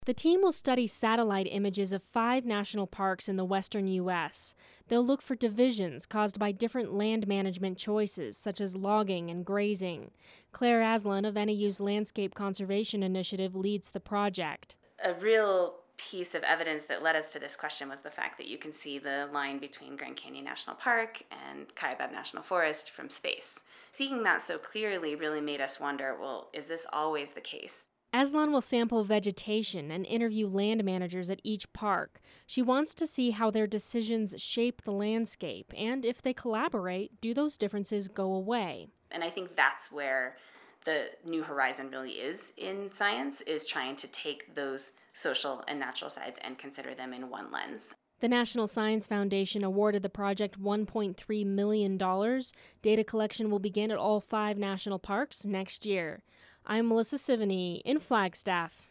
The team will study satellite images of 5 national parks in the western U.S. They'll look for divisions caused by different land management choices, such as logging and grazing. Claire Aslan of NAU's Landscape Conservation Initiative leads the project. A real piece of evidence that led us to this question was the fact that you can see the line between Grand Canyon National Park and Kaibab National Forest from space. Seeing that so clearly really made us wonder, well, is this always the case? Aslan will sample vegetation and interview land managers at each park. She wants to see how their decisions shape the landscape, and if they collaborate, do those differences go away? And I think that's where the new horizon really is in science, is trying to take those social and natural sides and consider them in one lens. The National Science Foundation awarded the project $1.3 million. Data collection will begin at all 5 national parks next year. I'm Melissa Sivany in Flagstaff.